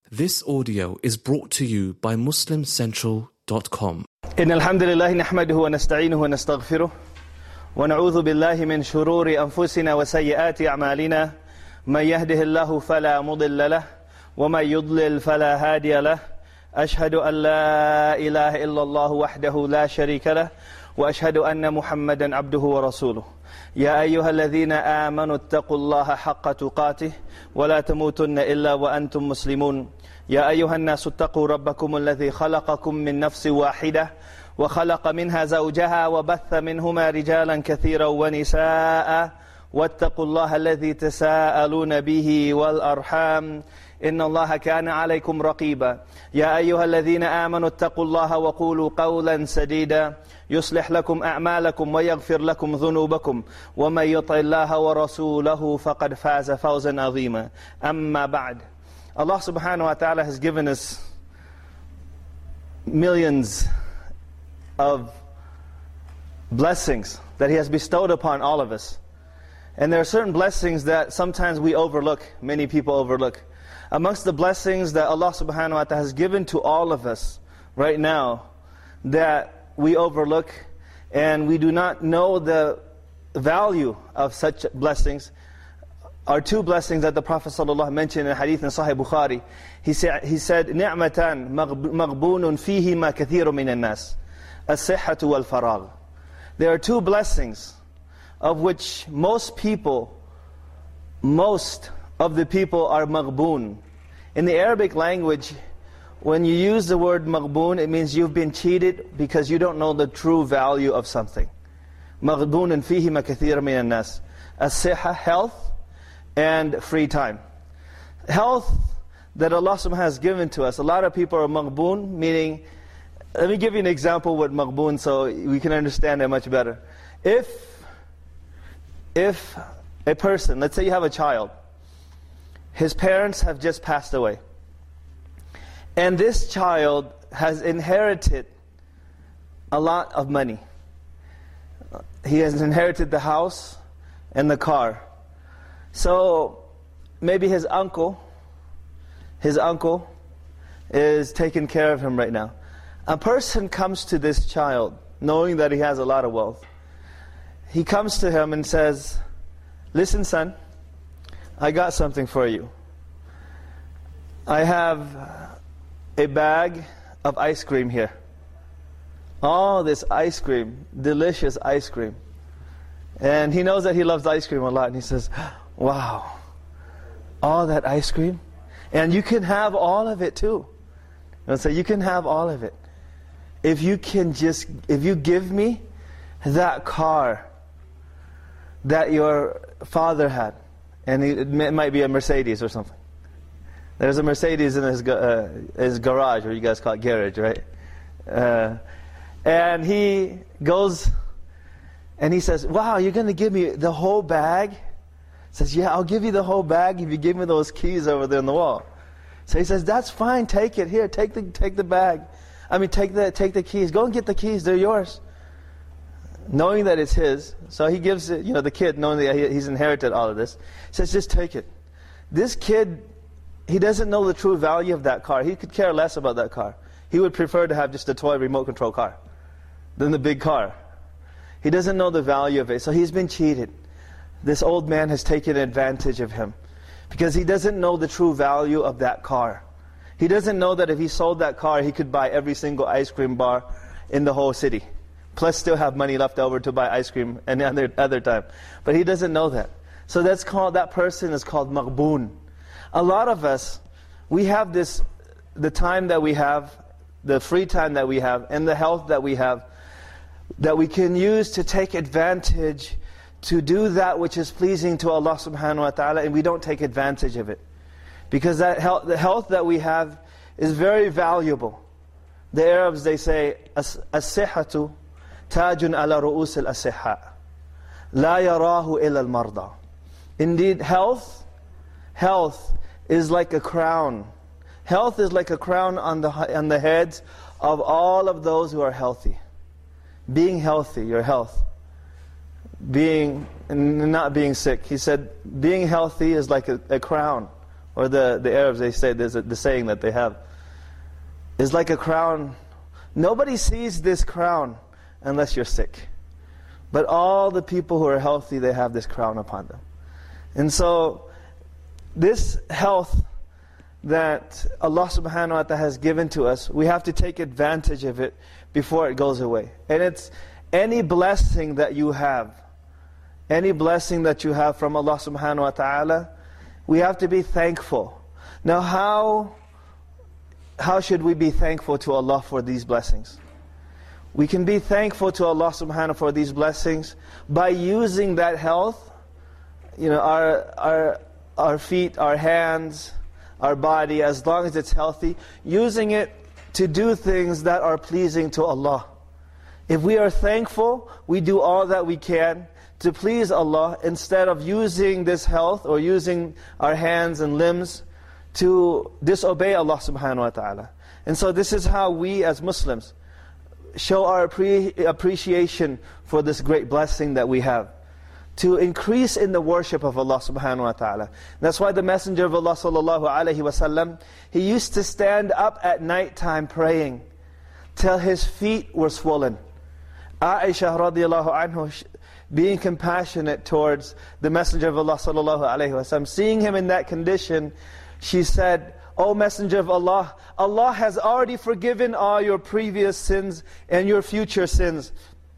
This audio is brought to you by MuslimCentral.com. إن الحمد لله نحمده ونستعينه ونستغفره ونعوذ بالله من شرور أنفسنا وسيئات أعمالنا من يهده الله فلا مضل له ومن يضلل فلا هادي له أشهد أن لا إله إلا الله وحده لا شريك له وأشهد أن محمدا عبده ورسوله يا أيها الذين آمنوا اتقوا الله حق تقاته ولا تموتن إلا وأنتم مسلمون يا أيها الناس اتقوا ربكم الذي خلقكم من نفس واحدة وخلق منها زوجها وبث منهما رجالا كثيرا ونساء واتقوا الله الذي تساءلون به والأرحام إن الله كان عليكم رقيبا يا أيها الذين آمنوا اتقوا الله وقولوا قولا سديدا يصلح لكم أعمالكم ويغفر لكم ذنوبكم ومن يطع الله ورسوله فقد فاز فوزا عظيما أما بعد. Allah subhanahu wa ta'ala has given us millions of blessings that He has bestowed upon all of us. And there are certain blessings that sometimes we overlook, many people overlook. Amongst the blessings that Allah subhanahu wa ta'ala has given to all of us right now that we overlook and we do not know the value of such blessings are two blessings that the Prophet ﷺ mentioned in a hadith in Sahih Bukhari. He said, نِعْمَتان مَغْبُونٌ فِيهِمَا كَثِيرٌ مِنَ النَّاسِ الصِّحَّةُ وَالْفَرَاغُ. There are two blessings of which most of the people are maghboon. In the Arabic language, when you use the word maghboon, it means you've been cheated because you don't know the true value of something. مَغْبُونٌ فِيهِمَا كَثِيرٌ مِنَ النَّاسِ الصِّحَّةُ, health, and free time. Health that Allah subhanahu has given to us. A lot of people are maghboon, meaning, let me give you an example with maghboon so we can understand it much better. If a person, let's say you have a child, his parents have just passed away, and this child has inherited a lot of money. He has inherited the house and the car. So maybe his uncle is taking care of him right now. A person comes to this child knowing that he has a lot of wealth. He comes to him and says, "Listen, son, I got something for you. I have a bag of ice cream here. Oh, this ice cream, delicious ice cream." And he knows that he loves ice cream a lot. And he says, "Wow, all that ice cream? And you can have all of it too." And so you can have all of it. If you give me that car that your father had, and it might be a Mercedes or something. There's a Mercedes in his garage, or you guys call it garage, right? And he goes and he says, "Wow, you're going to give me the whole bag?" Says, "Yeah, I'll give you the whole bag if you give me those keys over there on the wall." So he says, "That's fine, take it. Here, take the bag. Take the keys. Go and get the keys, they're yours." Knowing that it's his, so he gives it, the kid, knowing that he's inherited all of this, says, "Just take it." This kid, he doesn't know the true value of that car. He could care less about that car. He would prefer to have just a toy remote control car than the big car. He doesn't know the value of it, so he's been cheated. This old man has taken advantage of him because he doesn't know the true value of that car. He doesn't know that if he sold that car, he could buy every single ice cream bar in the whole city, plus still have money left over to buy ice cream any other time. But he doesn't know that. So that person is called maghboon. A lot of us, we have the time that we have, the free time that we have, and the health that we have, that we can use to take advantage to do that which is pleasing to Allah subhanahu wa ta'ala, and we don't take advantage of it. Because the health that we have is very valuable. The Arabs, they say, "As-sihhatu tajun ala ru'us al-asihha, la yarahu illa al-marda." Indeed, health is like a crown. Health is like a crown on the heads of all of those who are healthy. Being healthy, your health. Being and not being sick. He said, being healthy is like a crown or the Arabs, they say, there's the saying that they have, is like a crown. Nobody sees this crown unless you're sick. But all the people who are healthy, they have this crown upon them. And so, this health that Allah subhanahu wa ta'ala has given to us, we have to take advantage of it before it goes away. And it's any blessing that you have, any blessing that you have from Allah subhanahu wa ta'ala, we have to be thankful. Now how should we be thankful to Allah for these blessings? We can be thankful to Allah subhanahu wa ta'ala for these blessings by using that health, our feet, our hands, our body, as long as it's healthy, using it to do things that are pleasing to Allah. If we are thankful, we do all that we can to please Allah, instead of using this health or using our hands and limbs to disobey Allah subhanahu wa ta'ala. And so this is how we as Muslims show our appreciation for this great blessing that we have, to increase in the worship of Allah subhanahu wa ta'ala. That's why the Messenger of Allah sallallahu alayhi wasallam, he used to stand up at night time praying till his feet were swollen. Aisha radiallahu anhu, being compassionate towards the Messenger of Allah sallallahu alayhi wasallam, seeing him in that condition, she said, "O Messenger of Allah, Allah has already forgiven all your previous sins and your future sins."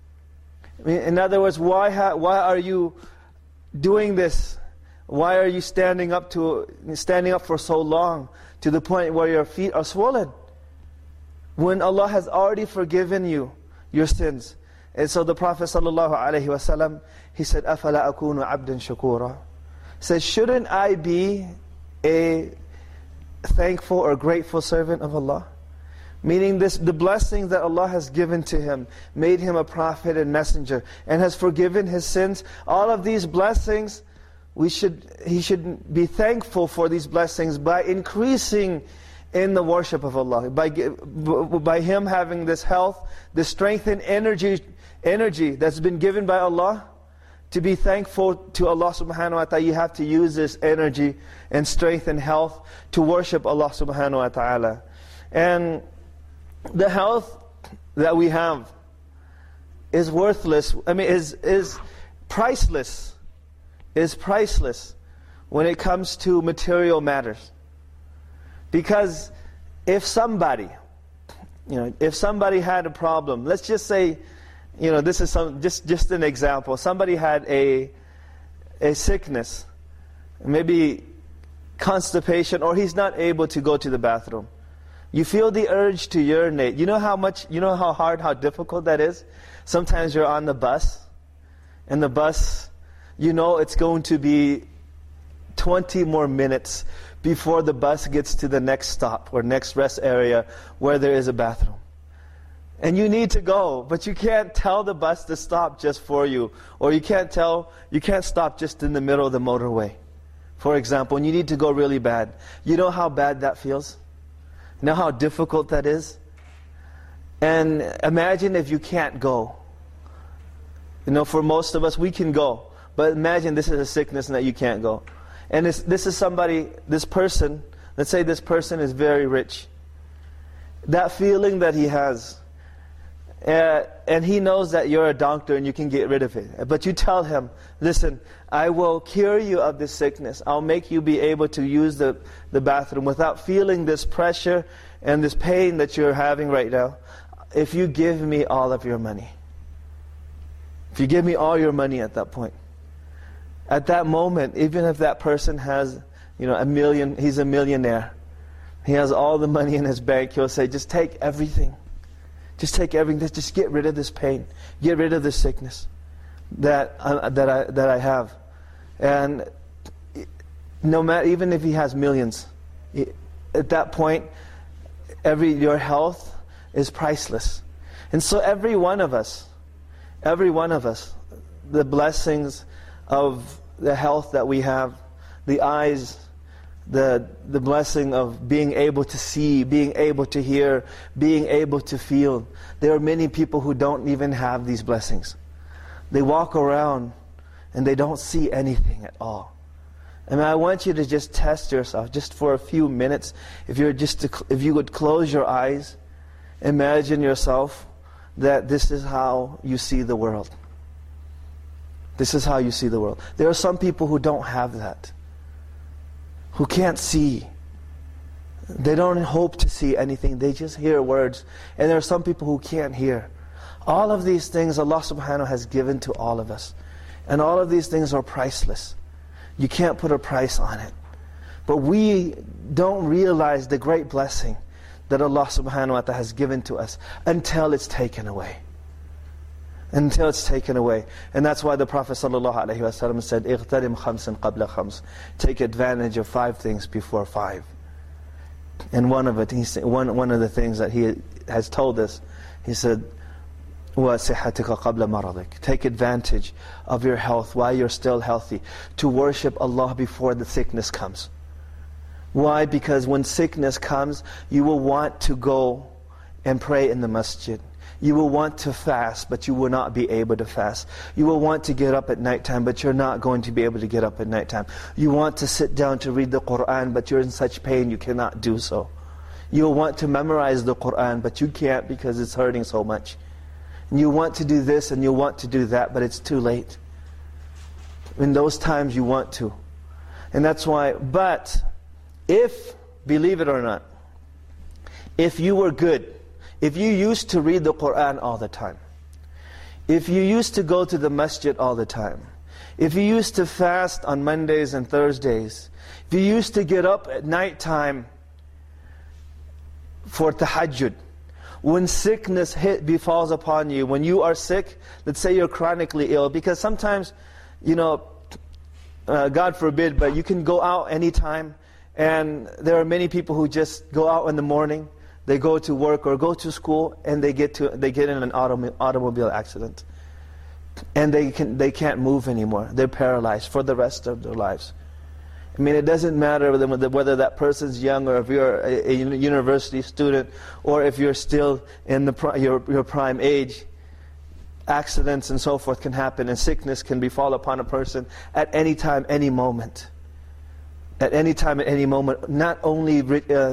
In other words, why are you doing this? Why are you standing up for so long, to the point where your feet are swollen, when Allah has already forgiven you your sins? And so the Prophet ﷺ, he said, أَفَلَا أَكُونُ عَبْدًا شَكُورًا. He says, shouldn't I be a thankful or grateful servant of Allah? Meaning the blessings that Allah has given to him, made him a prophet and messenger, and has forgiven his sins. All of these blessings, he should be thankful for these blessings by increasing in the worship of Allah. By him having this health, this strength and energy that's been given by Allah, to be thankful to Allah subhanahu wa ta'ala, you have to use this energy and strength and health to worship Allah subhanahu wa ta'ala. And the health that we have is worthless, is priceless. Is priceless when it comes to material matters. Because if somebody had a problem, let's just say, this is just an example. Somebody had a sickness, maybe constipation, or he's not able to go to the bathroom. You feel the urge to urinate. You know how hard, how difficult that is? Sometimes you're on the bus, and the bus, it's going to be 20 more minutes before the bus gets to the next stop or next rest area where there is a bathroom. And you need to go, but you can't tell the bus to stop just for you. Or you can't stop just in the middle of the motorway, for example, and you need to go really bad. You know how bad that feels? You know how difficult that is? And imagine if you can't go. For most of us, we can go. But imagine this is a sickness and that you can't go. And this person, let's say this person is very rich. That feeling that he has, and he knows that you're a doctor and you can get rid of it. But you tell him, listen, I will cure you of this sickness. I'll make you be able to use the bathroom without feeling this pressure and this pain that you're having right now, if you give me all of your money. If you give me all your money at that point. At that moment, even if that person has, $1 million, he's a millionaire. He has all the money in his bank, he'll say, just take everything. Just take everything. Just get rid of this pain. Get rid of this sickness that I have. And no matter, even if he has millions, at that point, your health is priceless. And so every one of us, the blessings of the health that we have, the eyes, the blessing of being able to see, being able to hear, being able to feel. There are many people who don't even have these blessings. They walk around and they don't see anything at all. I mean, I want you to just test yourself, just for a few minutes. If you would close your eyes, imagine yourself that this is how you see the world. This is how you see the world. There are some people who don't have that, who can't see. They don't hope to see anything. They just hear words. And there are some people who can't hear. All of these things Allah subhanahu has given to all of us. And all of these things are priceless. You can't put a price on it. But we don't realize the great blessing that Allah subhanahu wa ta'ala has given to us until it's taken away. Until it's taken away. And that's why the Prophet sallallahu alaihi wasallam said, "Ightanim khamsan qabla khams." Take advantage of 5 things before 5. And one of the things that he has told us, he said, وَصِحَّتِكَ قَبْلَ مَرَضِكَ. Take advantage of your health while you're still healthy, to worship Allah before the sickness comes. Why? Because when sickness comes, you will want to go and pray in the masjid. You will want to fast, but you will not be able to fast. You will want to get up at nighttime, but you're not going to be able to get up at nighttime. You want to sit down to read the Qur'an, but you're in such pain you cannot do so. You'll want to memorize the Qur'an, but you can't because it's hurting so much. And you want to do this and you want to do that, but it's too late. In those times you want to. And that's why, but if, believe it or not, if you were good, if you used to read the Qur'an all the time, if you used to go to the masjid all the time, if you used to fast on Mondays and Thursdays, if you used to get up at nighttime for tahajjud, when sickness befalls upon you, when you are sick, let's say you're chronically ill, because sometimes, God forbid, but you can go out anytime, and there are many people who just go out in the morning, they go to work or go to school, and they get in an automobile accident, and they can't move anymore. They're paralyzed for the rest of their lives. I mean, it doesn't matter whether that person's young, or if you're a university student, or if you're still in your prime age. Accidents and so forth can happen, and sickness can befall upon a person at any time, any moment. At any time, at any moment. Not only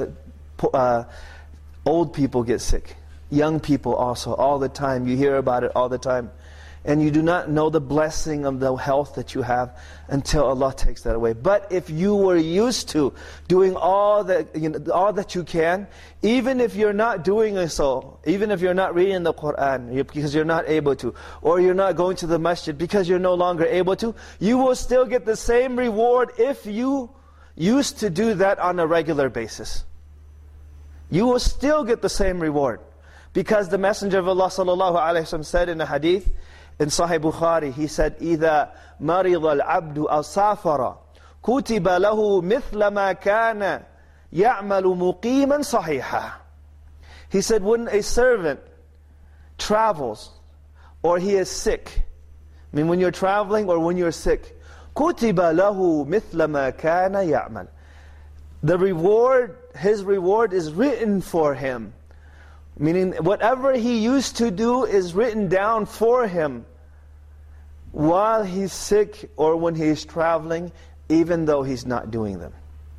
old people get sick, young people also, all the time. You hear about it all the time. And you do not know the blessing of the health that you have until Allah takes that away. But if you were used to doing all that you can, even if you're not doing so, even if you're not reading the Qur'an because you're not able to, or you're not going to the masjid because you're no longer able to, you will still get the same reward if you used to do that on a regular basis. You will still get the same reward. Because the Messenger of Allah sallallahu alaihi wasallam said in a hadith, in Sahih Bukhari, he said, إِذَا مَرِضَ الْعَبْدُ أَوْ سَافَرَ كُتِبَ لَهُ مِثْلَ مَا كَانَ يَعْمَلُ مُقِيمًا صَحِيحًا. He said, when a servant travels, or he is sick, I mean when you're traveling or when you're sick, كُتِبَ لَهُ مِثْلَ مَا كَانَ يَعْمَلُ. The reward, his reward is written for him. Meaning whatever he used to do is written down for him while he's sick or when he's traveling, even though he's not doing them.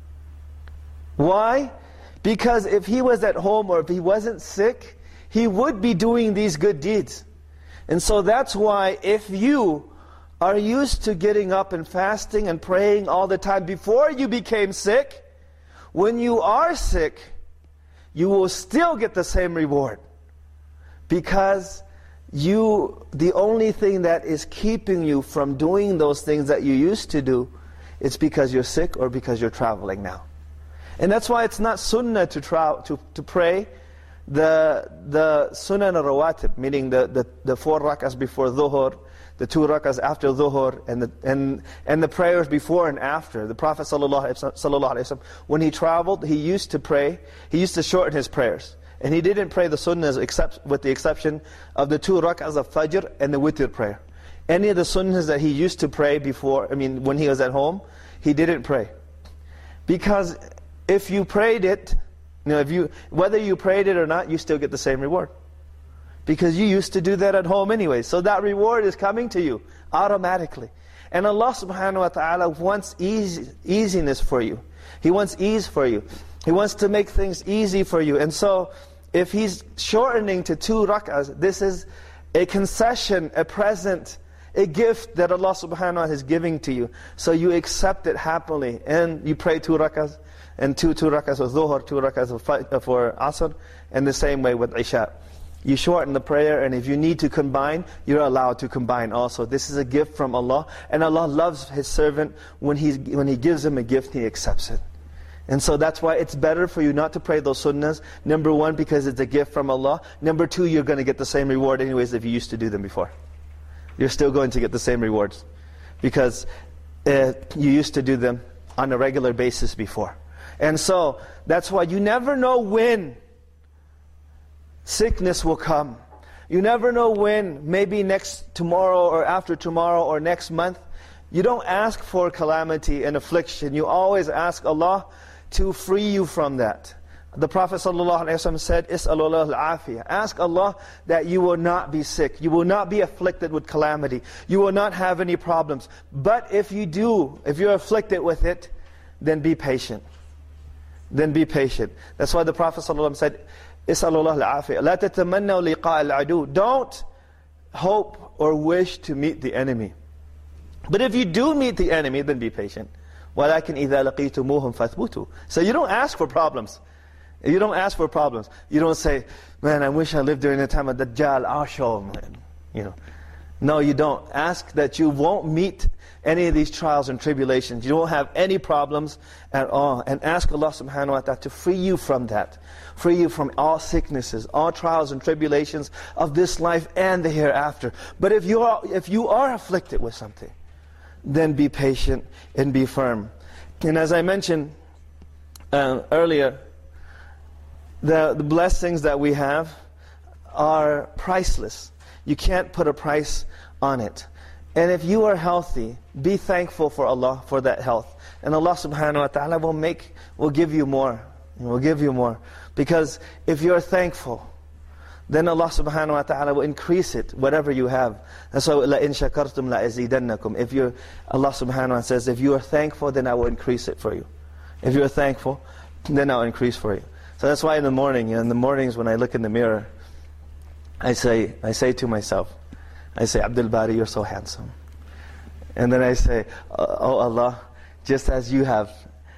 Why? Because if he was at home or if he wasn't sick, he would be doing these good deeds. And so that's why if you are used to getting up and fasting and praying all the time before you became sick, when you are sick, you will still get the same reward. Because the only thing that is keeping you from doing those things that you used to do, it's because you're sick or because you're traveling now. And that's why it's not sunnah to pray the sunnah al-rawatib, meaning the 4 rak'ahs before dhuhr, the 2 rak'ahs after dhuhr, and the prayers before and after. The Prophet ﷺ, when he traveled, he used to pray, he used to shorten his prayers. And he didn't pray the sunnahs with the exception of the 2 rak'ahs of fajr and the witr prayer. Any of the sunnahs that he used to pray before, when he was at home, he didn't pray. Because if you prayed it, whether you prayed it or not, you still get the same reward. Because you used to do that at home anyway. So that reward is coming to you automatically. And Allah subhanahu wa ta'ala wants easiness for you. He wants ease for you. He wants to make things easy for you. And so, if He's shortening to 2 rak'ahs, this is a concession, a present, a gift that Allah subhanahu wa ta'ala is giving to you. So you accept it happily, and you pray 2 rak'ahs, and 2 rak'ahs of Dhuhr, 2 rak'ahs for Asr, and the same way with Isha. You shorten the prayer, and if you need to combine, you're allowed to combine also. This is a gift from Allah, and Allah loves His servant. When He gives him a gift, He accepts it. And so that's why it's better for you not to pray those sunnahs. Number 1, because it's a gift from Allah. Number 2, you're going to get the same reward anyways if you used to do them before. You're still going to get the same rewards, because you used to do them on a regular basis before. And so, that's why you never know when sickness will come. You never know when, maybe tomorrow or after tomorrow or next month. You don't ask for calamity and affliction. You always ask Allah to free you from that. The Prophet ﷺ said, Is'alullah al-afiyah. Ask Allah that you will not be sick. You will not be afflicted with calamity. You will not have any problems. But if you do, if you're afflicted with it, then be patient. Then be patient. That's why the Prophet ﷺ said, Is'alullah al-afiyah. La tatamannaw liqa al-adu. Don't hope or wish to meet the enemy. But if you do meet the enemy, then be patient. وَلَكِنْ إِذَا لَقِيتُمُوهُمْ فَاثْبُتُوا. So you don't ask for problems. You don't ask for problems. You don't say, man, I wish I lived during the time of Dajjal, I'll show him. No, you don't. Ask that you won't meet any of these trials and tribulations. You won't have any problems at all. And ask Allah subhanahu wa ta'ala to free you from that. Free you from all sicknesses, all trials and tribulations of this life and the hereafter. But if you are afflicted with something, then be patient and be firm. And as I mentioned earlier, the blessings that we have are priceless. You can't put a price on it. And if you are healthy, be thankful for Allah for that health. And Allah subhanahu wa ta'ala will give you more. Will give you more. Because if you're thankful, then Allah subhanahu wa ta'ala will increase it, whatever you have. And so, لَإِن شَكَرْتُمْ لَأَزِيدَنَّكُمْ. Allah subhanahu wa ta'ala says, if you are thankful, then I will increase it for you. If you are thankful, then I will increase for you. So that's why in the mornings when I look in the mirror, I say to myself, Abdul Bari, you're so handsome. And then I say, oh Allah, just as you have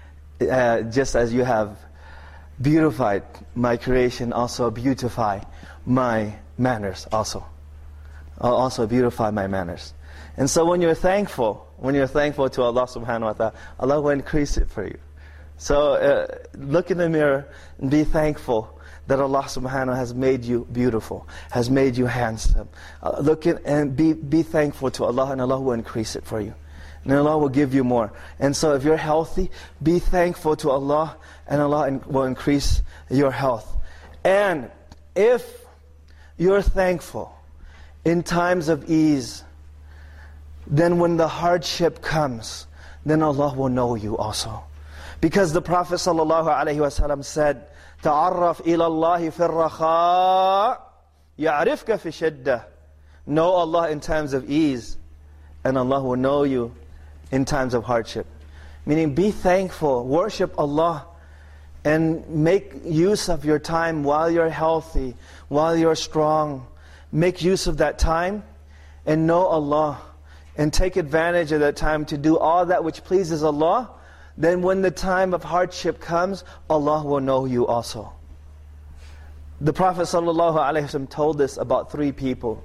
beautified my creation, also beautify my manners also. Also beautify my manners. And so when you're thankful to Allah subhanahu wa ta'ala, Allah will increase it for you. So look in the mirror and be thankful that Allah subhanahu wa ta'ala has made you beautiful, has made you handsome. Look and be thankful to Allah, and Allah will increase it for you. And Allah will give you more. And so if you're healthy, be thankful to Allah, and Allah will increase your health. And if you're thankful in times of ease, then when the hardship comes, then Allah will know you also. Because the Prophet ﷺ said, تَعَرَّفْ إِلَى اللَّهِ فِي الرَّخَاءِ يَعْرِفْكَ فِي الشِّدَّةِ. Know Allah in times of ease, and Allah will know you in times of hardship. Meaning, be thankful, worship Allah, and make use of your time while you're healthy, while you're strong. Make use of that time, and know Allah, and take advantage of that time to do all that which pleases Allah. Then when the time of hardship comes, Allah will know you also. The Prophet ﷺ told us about three people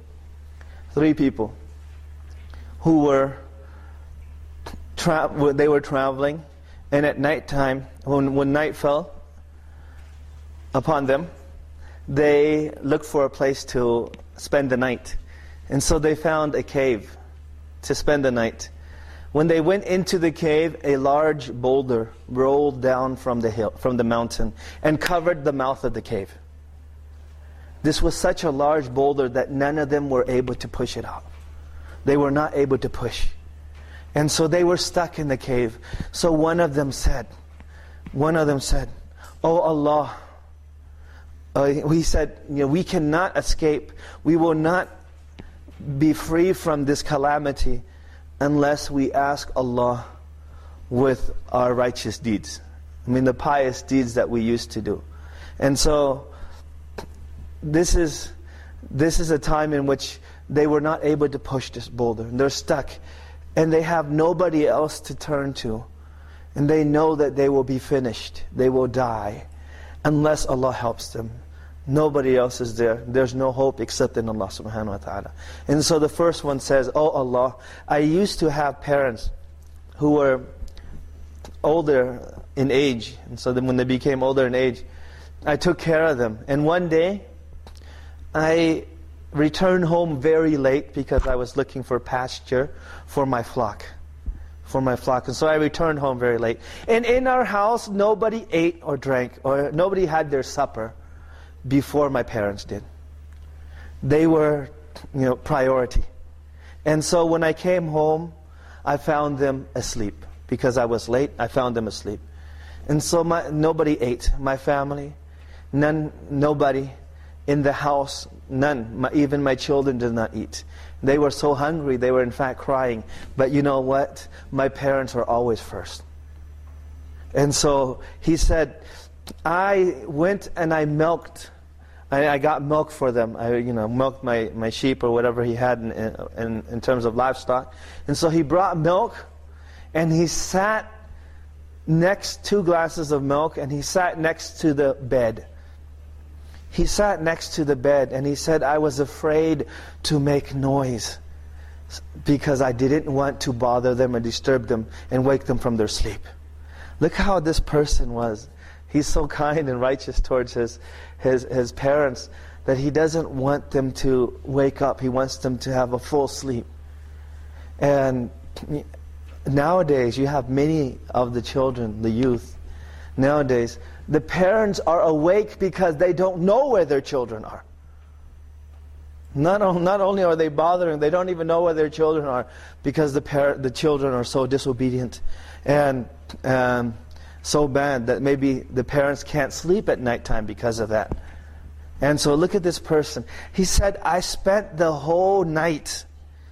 who were traveling, and at night time, when night fell upon them, they looked for a place to spend the night. And so they found a cave to spend the night. When they went into the cave, a large boulder rolled down from the mountain, and covered the mouth of the cave. This was such a large boulder that none of them were able to push it out. They were not able to push. And so they were stuck in the cave. So one of them said, "Oh Allah," he said, "we cannot escape. We will not be free from this calamity unless we ask Allah with our righteous deeds. I mean, the pious deeds that we used to do. And so, this is a time in which they were not able to push this boulder. And they're stuck. And they have nobody else to turn to. And they know that they will be finished. They will die. Unless Allah helps them. Nobody else is there. There's no hope except in Allah subhanahu wa ta'ala. And so the first one says, "Oh Allah, I used to have parents who were older in age." And so then when they became older in age, I took care of them. And one day, I returned home very late because I was looking for pasture for my flock. And so I returned home very late. And in our house, nobody ate or drank, or nobody had their supper before my parents did. They were, priority. And so when I came home, I found them asleep. Because I was late, I found them asleep. And so nobody ate. My family, nobody in the house, none. Even my children did not eat. They were so hungry, they were in fact crying. But you know what? My parents were always first. And so he said, I went and I milked. I got milk for them. I milked my sheep or whatever he had in terms of livestock. And so he brought milk, and he sat next 2 glasses of milk, and he sat next to the bed. He sat next to the bed, and he said, I was afraid to make noise because I didn't want to bother them or disturb them and wake them from their sleep. Look how this person was. He's so kind and righteous towards his parents that he doesn't want them to wake up. He wants them to have a full sleep. And nowadays, you have many of the children, the youth, nowadays, the parents are awake because they don't know where their children are. Not only are they bothering, they don't even know where their children are because the children are so disobedient and so bad that maybe the parents can't sleep at nighttime because of that. And so look at this person. He said, I spent the whole night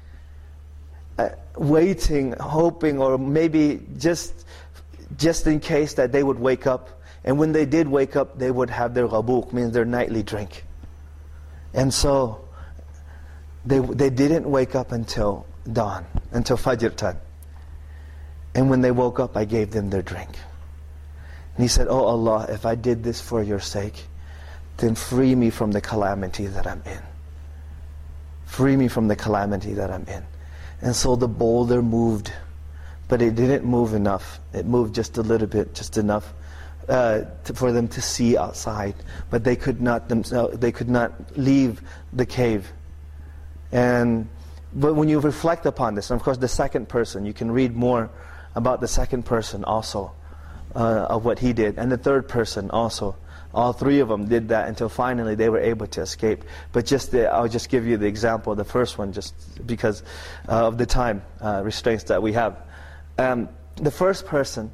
waiting, hoping, or maybe just in case that they would wake up. And when they did wake up, they would have their ghabuq, means their nightly drink. And so they didn't wake up until dawn, until Fajr time. And when they woke up, I gave them their drink. And he said, Oh Allah, if I did this for your sake, then free me from the calamity that I'm in. Free me from the calamity that I'm in. And so the boulder moved, but it didn't move enough. It moved just a little bit, just enough for them to see outside. But they could not leave the cave. But when you reflect upon this, and of course the second person, you can read more about the second person also, of what he did. And the third person also. All 3 of them did that until finally they were able to escape. But I'll just give you the example of the first one, just because of the time restraints that we have. The first person,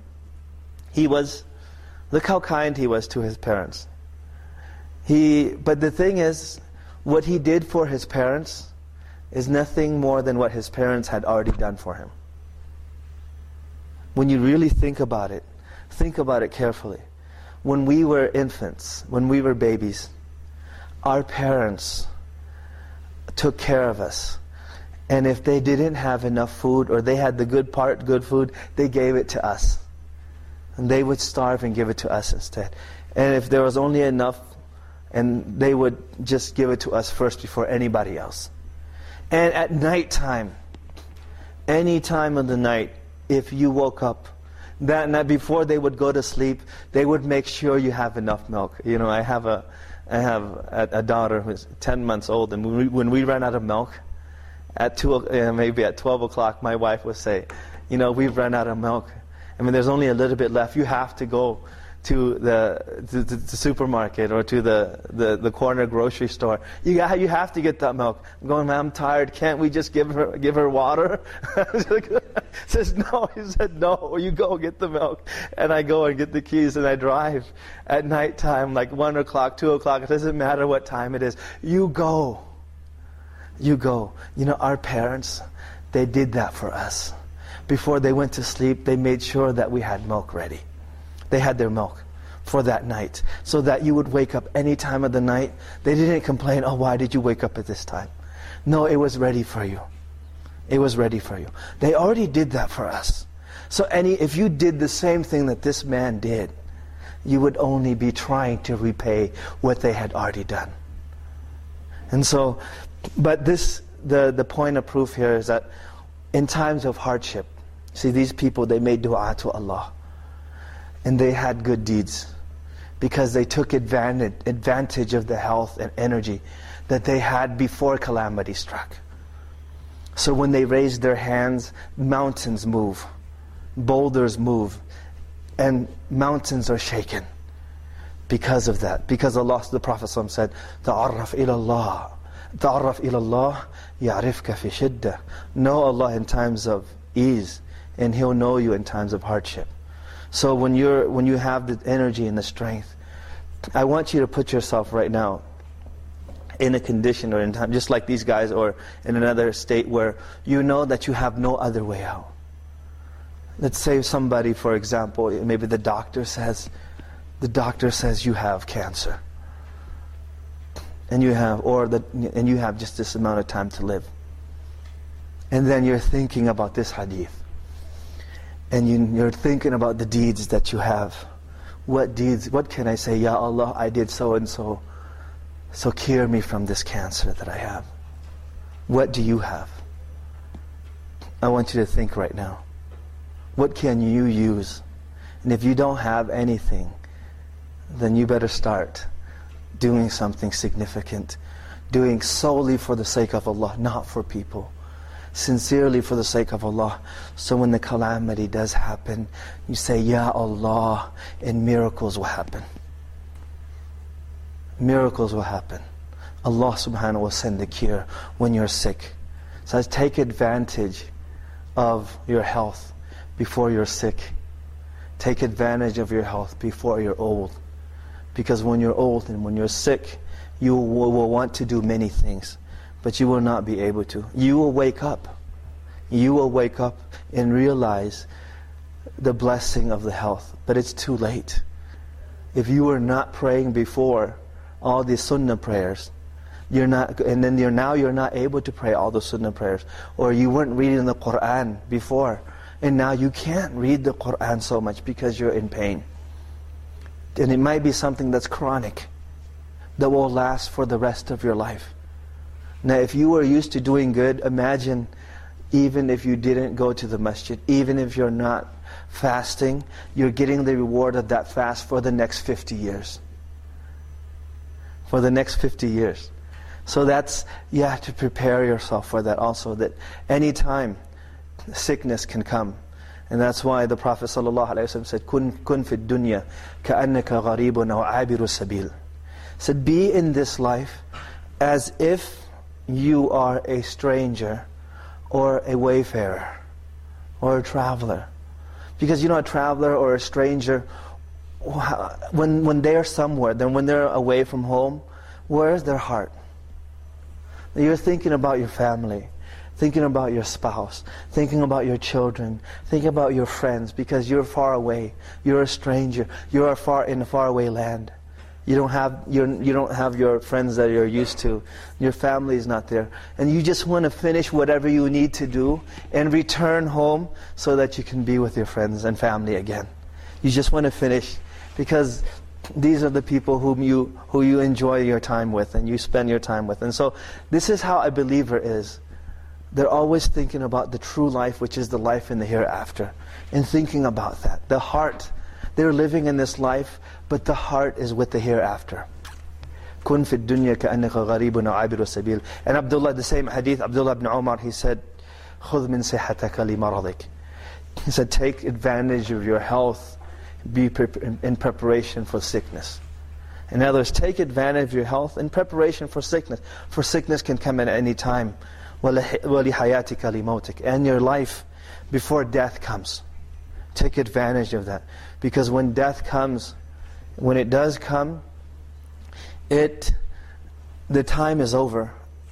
look how kind he was to his parents. But the thing is, what he did for his parents is nothing more than what his parents had already done for him. When you really think about it carefully. When we were infants, when we were babies, our parents took care of us. And if they didn't have enough food, or they had the good food, they gave it to us. And they would starve and give it to us instead. And if there was only enough, and they would just give it to us first before anybody else. And at nighttime, any time of the night, if you woke up, that night before they would go to sleep, they would make sure you have enough milk. I have a daughter who's 10 months old, and when we ran out of milk, maybe at 12 o'clock, my wife would say, we've run out of milk. There's only a little bit left. You have to go to the supermarket or to the corner grocery store. You have to get that milk. I'm going, I'm tired. Can't we just give her water? Says no. He said no. You go get the milk, and I go and get the keys and I drive at nighttime, like 1 o'clock, 2 o'clock. It doesn't matter what time it is. You go. Our parents, They did that for us. Before they went to sleep, they made sure that we had milk ready. They had their milk for that night, so that you would wake up any time of the night. They didn't complain, oh, why did you wake up at this time? No, it was ready for you. It was ready for you. They already did that for us. So if you did the same thing that this man did, you would only be trying to repay what they had already done. And so, but the point of proof here is that in times of hardship, see, these people, they made dua to Allah. And they had good deeds because they took advantage of the health and energy that they had before calamity struck. So when they raised their hands, mountains move, boulders move, and mountains are shaken because of that. Because Allah, the Prophet said, "Ta'arraf ila Allah, ta'arraf ila Allah, ya'rifka fi shiddah." Know Allah in times of ease, and He'll know you in times of hardship. So when you have the energy and the strength, I want you to put yourself right now in a condition or in time, just like these guys, or in another state where you know that you have no other way out. Let's say somebody, for example, maybe the doctor says you have cancer, and you have just this amount of time to live, and then you're thinking about this hadith, and you're thinking about the deeds that you have. What deeds? What can I say? Ya Allah, I did so and so. So cure me from this cancer that I have. What do you have? I want you to think right now. What can you use? And if you don't have anything, then you better start doing something significant. Doing solely for the sake of Allah, not for people. Sincerely for the sake of Allah. So when the calamity does happen, you say, Ya Allah, and miracles will happen. Miracles will happen. Allah subhanahu will send the cure when you're sick. So take advantage of your health before you're sick. Take advantage of your health before you're old. Because when you're old and when you're sick, you will want to do many things, but you will not be able to. You will wake up. You will wake up and realize the blessing of the health, but it's too late. If you were not praying before all the sunnah prayers, you're not able to pray all the sunnah prayers, or you weren't reading the Quran before, and now you can't read the Quran so much because you're in pain. And it might be something that's chronic, that will last for the rest of your life. Now if you were used to doing good, imagine even if you didn't go to the masjid, even if you're not fasting, you're getting the reward of that fast for the next 50 years. For the next 50 years. So you have to prepare yourself for that also, that any time sickness can come. And that's why the Prophet ﷺ said, Kun fi dunya ka'annaka gharibun aw abiru sabil. Said, be in this life as if you are a stranger or a wayfarer or a traveler. Because a traveler or a stranger, when they're somewhere, then when they're away from home, where is their heart? You're thinking about your family, thinking about your spouse, thinking about your children, thinking about your friends, because you're far away. You're a stranger. You are in a faraway land. You don't have your friends that you're used to. Your family is not there, and you just want to finish whatever you need to do and return home so that you can be with your friends and family again. You just want to finish, because these are the people who you enjoy your time with and you spend your time with. And so this is how a believer is. They're always thinking about the true life, which is the life in the hereafter, and thinking about that. The heart, they're living in this life, but the heart is with the hereafter. Kun fi dunya ka'annaka gharibun aw abiru sabil. And Abdullah, the same hadith, Abdullah ibn Umar, he said, khudh min sihataka li maradik. He said, take advantage of your health, be in preparation for sickness. In other words, take advantage of your health in preparation for sickness. For sickness can come at any time. وَلِحَيَاتِكَ لِمَوْتِكَ. And your life before death comes. Take advantage of that. Because when death comes, when it does come, the time is over. And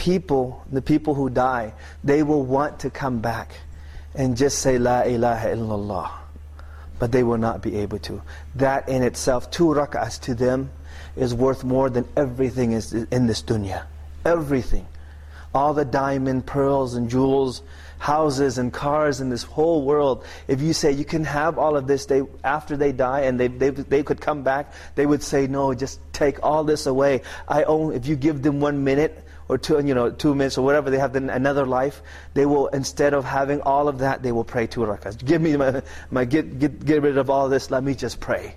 people, the people who die, they will want to come back and just say La ilaha illallah, but they will not be able to. That in itself, 2 rak'ahs to them is worth more than everything is in this dunya. Everything. All the diamond, pearls and jewels, houses and cars in this whole world. If you say you can have all of this, after they die and they could come back, they would say, no, just take all this away. If you give them 1 minute or 2 minutes or whatever, they have another life, they will, instead of having all of that, they will pray 2 rak'ahs. Give me get rid of all this, let me just pray.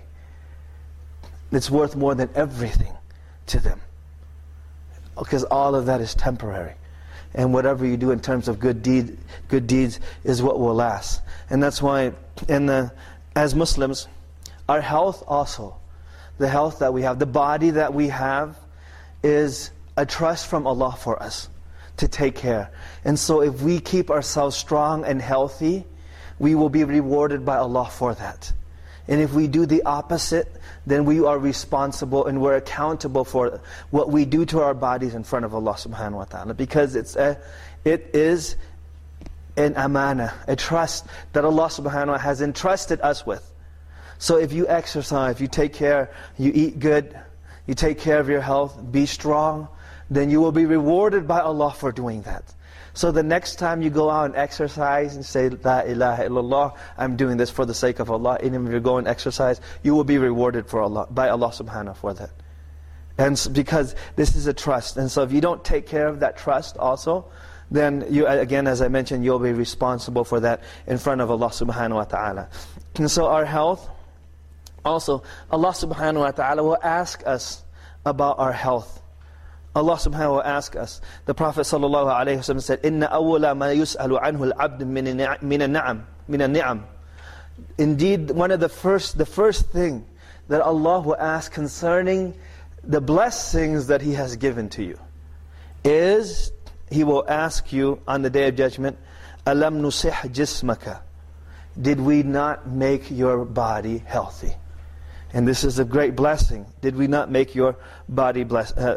It's worth more than everything to them. Because all of that is temporary. And whatever you do in terms of good deeds is what will last. And that's why as Muslims, our health also, the health that we have, the body that we have is a trust from Allah for us to take care. And so if we keep ourselves strong and healthy, we will be rewarded by Allah for that. And if we do the opposite, then we are responsible and we're accountable for what we do to our bodies in front of Allah subhanahu wa ta'ala. Because it is an amana, a trust that Allah subhanahu wa ta'ala has entrusted us with. So if you exercise, you take care, you eat good, you take care of your health, be strong, then you will be rewarded by Allah for doing that. So the next time you go out and exercise and say, La ilaha illallah, I'm doing this for the sake of Allah, even if you go and exercise, you will be rewarded by Allah subhanahu for that. And because this is a trust. And so if you don't take care of that trust also, then you, again, as I mentioned, you'll be responsible for that in front of Allah subhanahu wa ta'ala. And so our health, also, Allah subhanahu wa ta'ala will ask us about our health. Allah subhanahu wa ta'ala will ask us. The Prophet sallallahu alayhi wa sallam said, إِنَّ أَوَّلَ مَا يُسْأَلُ عَنْهُ الْعَبْدُ مِنَ النِّعَمِ. Indeed, the first thing that Allah will ask concerning the blessings that He has given to you is, He will ask you on the Day of Judgment, أَلَمْ نُصِحْ جِسْمَكَ. Did we not make your body healthy? And this is a great blessing. Did we not make your body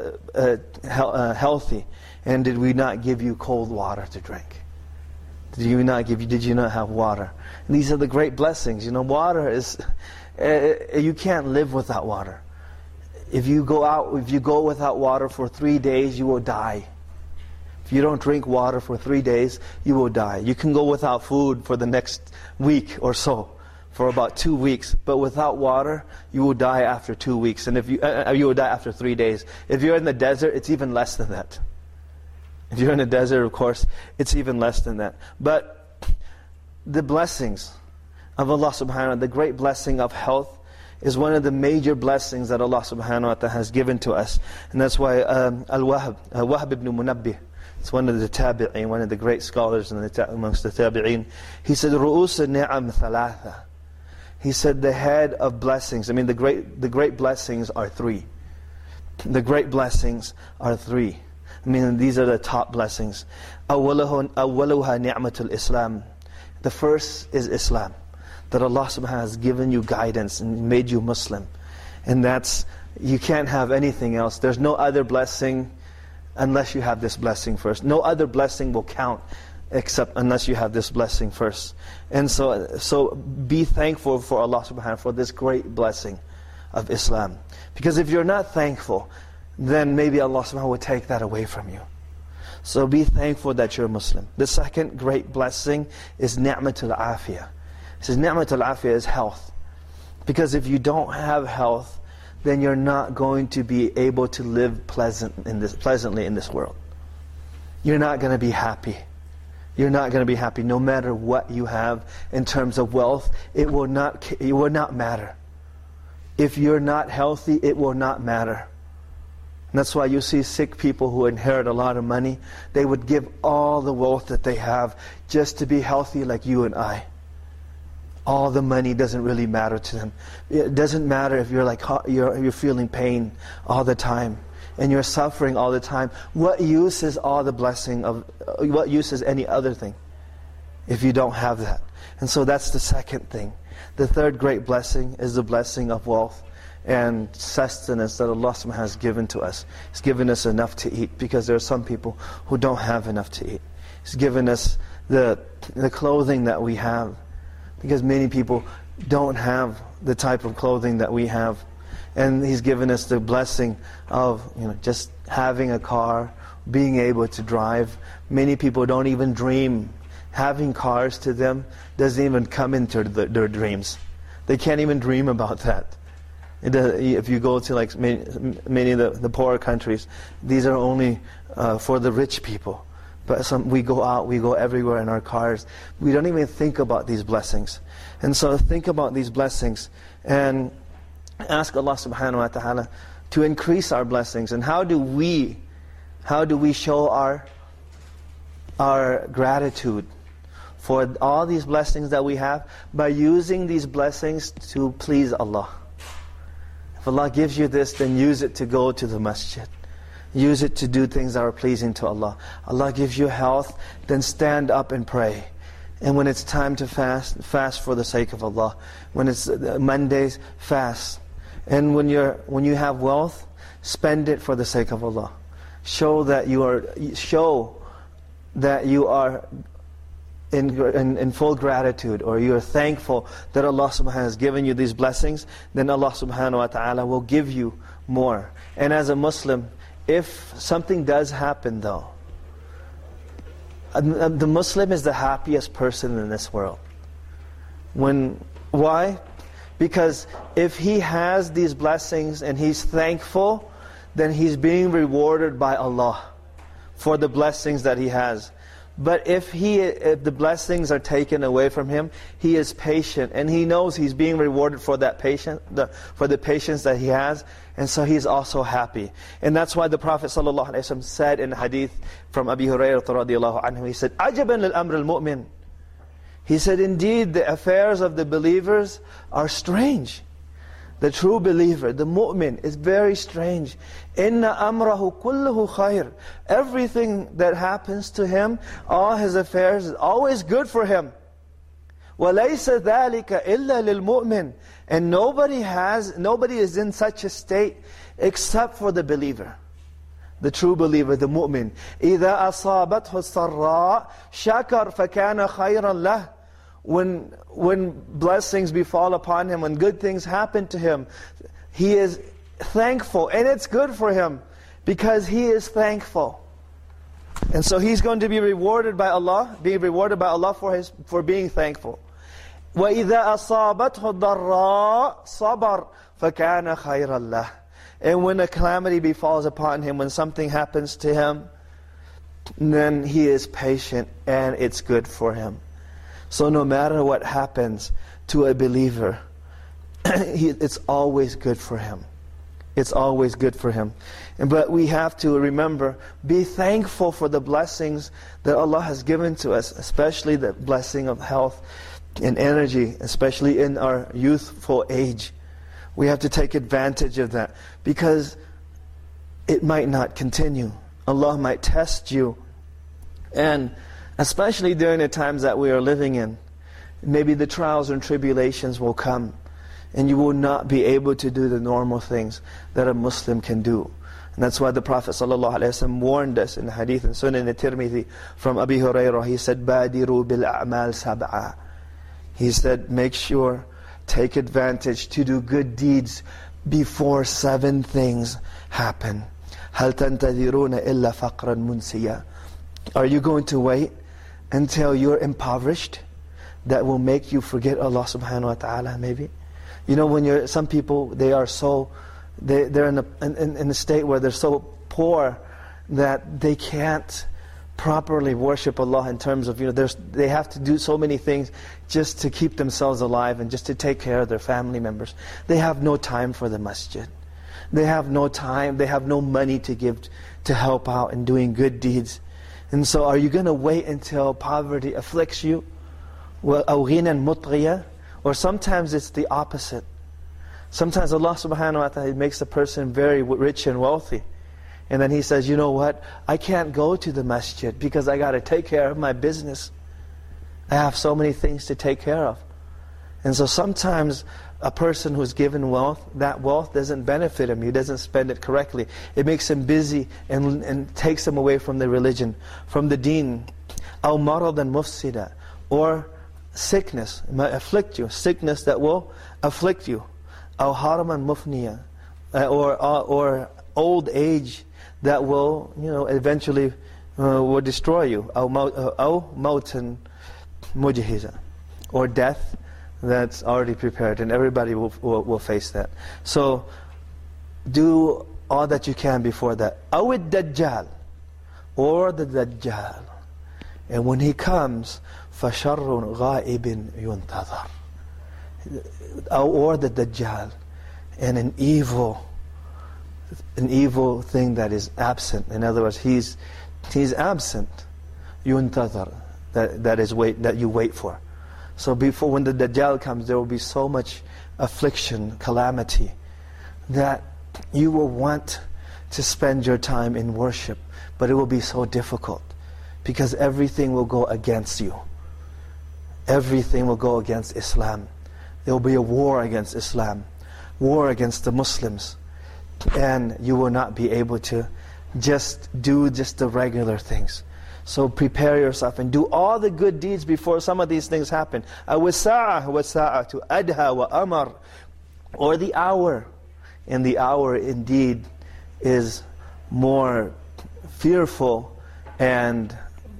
healthy? And did we not give you cold water to drink? Did you not have water? And these are the great blessings. Water is, you can't live without water. If you go without water for 3 days, you will die. If you don't drink water for 3 days, you will die. You can go without food for the next week or so, for about 2 weeks. But without water, you will die after 2 weeks. And if you will die after 3 days. If you're in the desert, it's even less than that. If you're in the desert, of course, it's even less than that. But the blessings of Allah subhanahu wa ta'ala, the great blessing of health, is one of the major blessings that Allah subhanahu wa ta'ala has given to us. And that's why Wahb ibn Munabbih, it's one of the tabi'in, one of the great scholars amongst the tabi'in, he said, رُؤُوسَ النِّعَمْ ثَلَاثَةً. He said the head of blessings, the great blessings are 3. The great blessings are 3. These are the top blessings. أَوَّلُهَا نِعْمَةُ الْإِسْلَامِ. The first is Islam. That Allah subhanahu wa ta'ala has given you guidance and made you Muslim. And you can't have anything else. There's no other blessing unless you have this blessing first. No other blessing will count except unless you have this blessing first. And so be thankful for Allah subhanahu wa ta'ala for this great blessing of Islam. Because if you're not thankful, then maybe Allah subhanahu wa ta'ala will take that away from you. So be thankful that you're a Muslim. The second great blessing is ni'matul afiyah. It says ni'matul afiyah is health. Because if you don't have health, then you're not going to be able to live pleasantly in this world. You're not going to be happy. You're not going to be happy no matter what you have in terms of wealth. It will not matter. If you're not healthy, it will not matter. And that's why you see sick people who inherit a lot of money. They would give all the wealth that they have just to be healthy like you and I. All the money doesn't really matter to them. It doesn't matter if you're feeling pain all the time and you're suffering all the time. What use is all the blessing of? What use is any other thing if you don't have that? And so that's the second thing. The third great blessing is the blessing of wealth. and sustenance that Allah subhanahu wa ta'ala has given to us. He's given us enough to eat, because there are some people who don't have enough to eat. He's given us the clothing that we have, because many people don't have the type of clothing that we have. And He's given us the blessing of just having a car, being able to drive. Many people don't even dream. Having cars to them doesn't even come into their dreams. They can't even dream about that. If you go to like many of the poorer countries, these are only for the rich people. But we go out, we go everywhere in our cars. We don't even think about these blessings. And so think about these blessings and ask Allah subhanahu wa ta'ala to increase our blessings. And how do we show our gratitude for all these blessings that we have? By using these blessings to please Allah. If Allah gives you this, then use it to go to the masjid. Use it to do things that are pleasing to Allah. Allah gives you health, then stand up and pray. And when it's time to fast for the sake of Allah. When it's Mondays, fast. And when you have wealth, spend it for the sake of Allah. Show that you are in full gratitude, or you are thankful that Allah subhanahu wa ta'ala has given you these blessings. Then Allah subhanahu wa ta'ala will give you more. And as a Muslim, if something does happen though, the Muslim is the happiest person in this world. Why? Because if he has these blessings and he's thankful, then he's being rewarded by Allah for the blessings that he has. But if the blessings are taken away from him, he is patient, and he knows he's being rewarded for that for the patience that he has, and so he's also happy. And that's why the Prophet ﷺ said in a hadith from Abi Hurairah radiyallahu anhu, he said, "Ajaban lil-amr al-mu'min." He said, indeed, the affairs of the believers are strange. The true believer, the mu'min, is very strange. Inna amrahu kulluhu khair. Everything that happens to him, all his affairs, is always good for him. وَلَيْسَ ذَلِكَ إِلَّا لِلْمُؤْمِنِ. And nobody is in such a state except for the believer. The true believer, the mu'min. إِذَا أَصَابَتْهُ السَّرَّاء شَكَرْ فَكَانَ خَيْرًا لَهُ. When blessings befall upon him, when good things happen to him, he is thankful, and it's good for him because he is thankful. And so he's going to be rewarded by Allah, for being thankful. وَإِذَا أَصَابَتْهُ الضَّرَّاء صَبَرْ فَكَانَ خَيْرًا لَهُ. And when a calamity befalls upon him, when something happens to him, then he is patient, and it's good for him. So no matter what happens to a believer, it's always good for him. It's always good for him. But we have to remember, be thankful for the blessings that Allah has given to us, especially the blessing of health and energy, especially in our youthful age. We have to take advantage of that, because it might not continue. Allah might test you. And especially during the times that we are living in, maybe the trials and tribulations will come, and you will not be able to do the normal things that a Muslim can do. And that's why the Prophet ﷺ warned us in the hadith in Sunan al-Tirmidhi from Abi Hurairah. He said, "Badiru bil a'mal sab'a." He said, make sure, take advantage to do good deeds before 7 things happen. هَلْ تَنْتَذِرُونَ إِلَّا فَقْرًا مُنْسِيًا. Are you going to wait until you're impoverished that will make you forget Allah subhanahu wa ta'ala maybe? When some people, they're in a state where they're so poor that they can't properly worship Allah, in terms of, they have to do so many things just to keep themselves alive and just to take care of their family members. They have no time for the masjid. They have no time, they have no money to give to help out in doing good deeds. And so are you going to wait until poverty afflicts you? Or sometimes it's the opposite. Sometimes Allah subhanahu wa ta'ala makes the person very rich and wealthy. And then He says, you know what? I can't go to the masjid because I got to take care of my business. I have so many things to take care of. And so sometimes a person who's given wealth, that wealth doesn't benefit him. He doesn't spend it correctly. It makes him busy and takes him away from the religion, from the deen. أو مرضا مفسدا, or sickness might afflict you, sickness that will afflict you. أو هرما مفنيا, or old age that will, eventually will destroy you. أو موتا مجهزا, or death that's already prepared, and everybody will face that. So do all that you can before that. أو الدجال, or the Dajjal. And when he comes, فَشَرٌ غَائِبٍ يُنْتَظَرُ, or the Dajjal, and an evil thing that is absent. In other words, he's absent. يُنْتَظَرُ, that you wait for. So before, when the Dajjal comes, there will be so much affliction, calamity, that you will want to spend your time in worship, but it will be so difficult, because everything will go against you. Everything will go against Islam. There will be a war against Islam, war against the Muslims, and you will not be able to just do the regular things. So prepare yourself and do all the good deeds before some of these things happen. وَالسَّاعَةُ أَدْهَى وَأَمَرُ, or the hour. And the hour indeed is more fearful and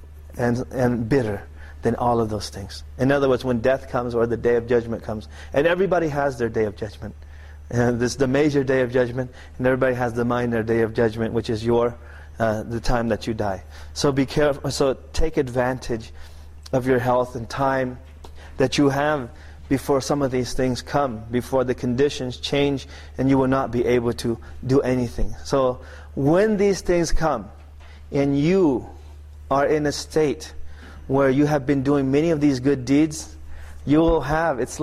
bitter than all of those things. In other words, when death comes or the day of judgment comes, and everybody has their day of judgment. And this is the major day of judgment, and everybody has the minor day of judgment, which is the time that you die. So be careful. So take advantage of your health and time that you have before some of these things come, before the conditions change and you will not be able to do anything. So when these things come and you are in a state where you have been doing many of these good deeds, you will have, it's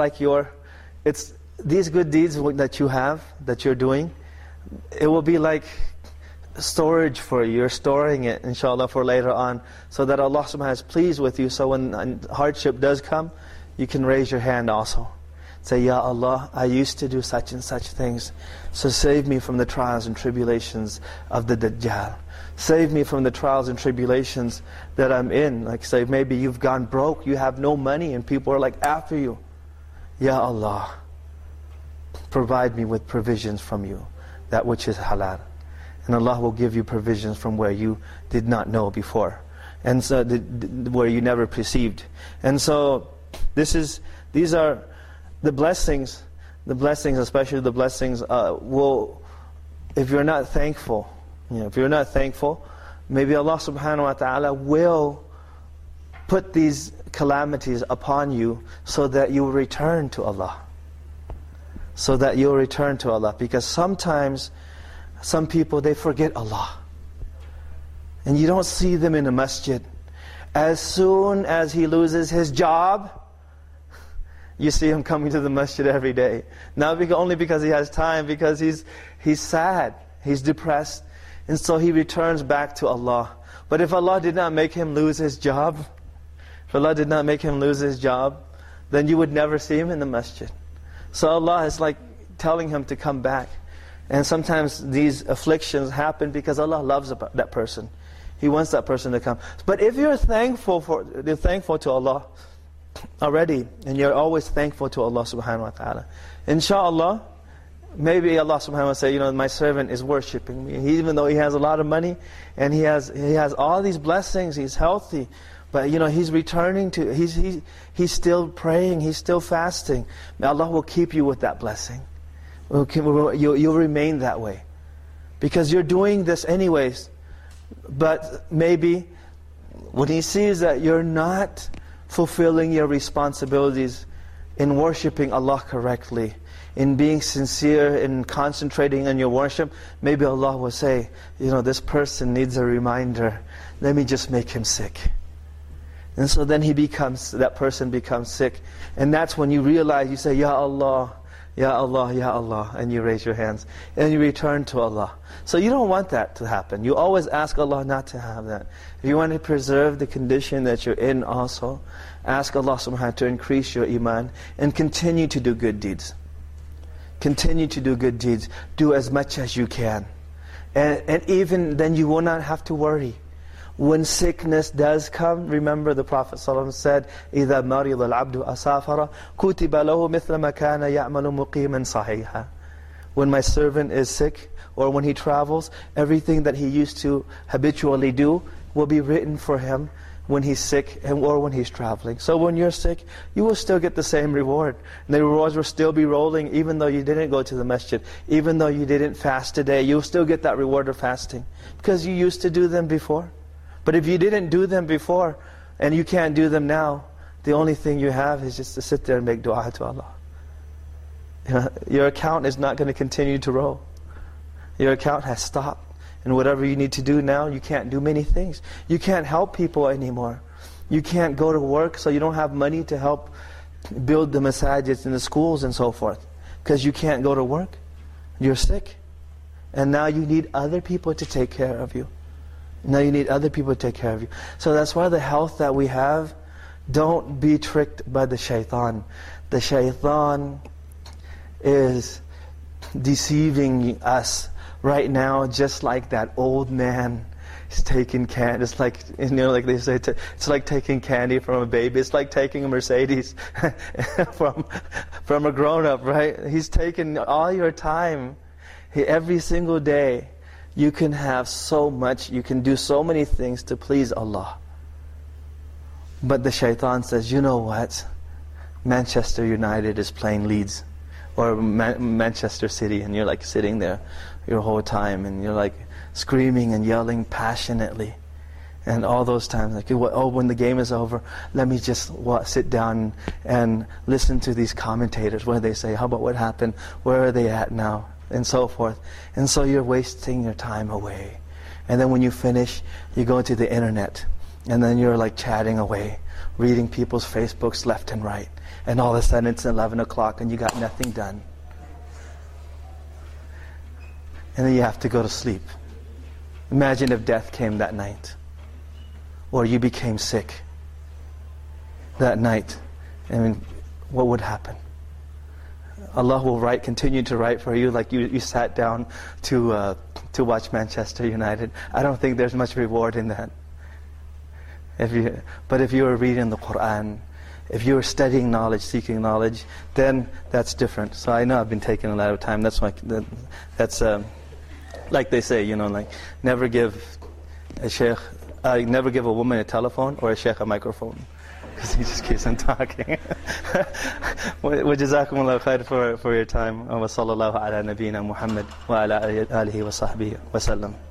these good deeds that you have, that you're doing, it will be like storage for you. You're storing it, inshallah, for later on, so that Allah subhanahu wa ta'ala is pleased with you. So when hardship does come, you can raise your hand also. Say, Ya Allah, I used to do such and such things, so save me from the trials and tribulations of the Dajjal. Save me from the trials and tribulations that I'm in. Like say, maybe you've gone broke, you have no money, and people are like after you. Ya Allah, provide me with provisions from you, that which is halal. And Allah will give you provisions from where you did not know before, and so where you never perceived. And so these are the blessings. The blessings, especially the blessings, will, if you're not thankful, maybe Allah subhanahu wa ta'ala will put these calamities upon you so that you return to Allah. So that you'll return to Allah. Because sometimes some people, they forget Allah. And you don't see them in the masjid. As soon as he loses his job, you see him coming to the masjid every day. Not only because he has time, because he's sad, he's depressed. And so he returns back to Allah. But if Allah did not make him lose his job, then you would never see him in the masjid. So Allah is like telling him to come back. And sometimes these afflictions happen because Allah loves that person. He wants that person to come. But if you're thankful to Allah already, and you're always thankful to Allah subhanahu wa ta'ala, inshallah, maybe Allah subhanahu wa ta'ala say, my servant is worshipping me. Even though he has a lot of money, and he has all these blessings, he's healthy, but he's returning to, he's still praying, he's still fasting. Allah will keep you with that blessing. You'll remain that way. Because you're doing this anyways. But maybe when He sees that you're not fulfilling your responsibilities in worshiping Allah correctly, in being sincere, in concentrating on your worship, maybe Allah will say, this person needs a reminder. Let me just make him sick. And so then that person becomes sick. And that's when you realize, you say, Ya Allah, Ya Allah, Ya Allah, and you raise your hands, and you return to Allah. So you don't want that to happen. You always ask Allah not to have that. If you want to preserve the condition that you're in also, ask Allah subhanahu wa ta'ala to increase your iman, and continue to do good deeds. Continue to do good deeds. Do as much as you can. And even then you will not have to worry. When sickness does come, remember the Prophet ﷺ said, إِذَا مَرِضَ الْعَبْدُ أَسَافَرَ كُتِبَ لَهُ مِثْلَ مَا كَانَ يَعْمَلُ مُقِيمًا صَحِيحًا. When my servant is sick, or when he travels, everything that he used to habitually do will be written for him when he's sick or when he's traveling. So when you're sick, you will still get the same reward. And the rewards will still be rolling even though you didn't go to the masjid. Even though you didn't fast today, you'll still get that reward of fasting. Because you used to do them before. But if you didn't do them before, and you can't do them now, the only thing you have is just to sit there and make dua to Allah. Your account is not going to continue to roll. Your account has stopped. And whatever you need to do now, you can't do many things. You can't help people anymore. You can't go to work, so you don't have money to help build the masajids and the schools and so forth. Because you can't go to work. You're sick. And now you need other people to take care of you. Now you need other people to take care of you. So that's why the health that we have, don't be tricked by the shaitan. The shaitan is deceiving us right now, just like that old man is taking candy. It's like, like they say, it's like taking candy from a baby. It's like taking a Mercedes from a grown-up, right? He's taking all your time. Every single day, you can have so much, you can do so many things to please Allah. But the shaitan says, you know what? Manchester United is playing Leeds. Or Manchester City, and you're like sitting there your whole time, and you're like screaming and yelling passionately. And all those times, like, oh, when the game is over, let me just sit down and listen to these commentators where they say, how about what happened? Where are they at now? And so forth. And so you're wasting your time away. And then when you finish, you go to the internet, and then you're like chatting away, reading people's Facebooks left and right. And all of a sudden it's 11 o'clock and you got nothing done. And then you have to go to sleep. Imagine if death came that night. Or you became sick that night. I mean, what would happen? Allah will continue to write for you like you sat down to watch Manchester United. I don't think there's much reward in that. But if you were reading the Qur'an, if you were studying knowledge, seeking knowledge, then that's different. So I know I've been taking a lot of time. That's like they say, like never give a woman a telephone or a sheikh a microphone, because he just keeps on talking. وجزاكم الله خير for your time. وصلى الله على نبينا محمد وعلى آله وصحبه وسلم.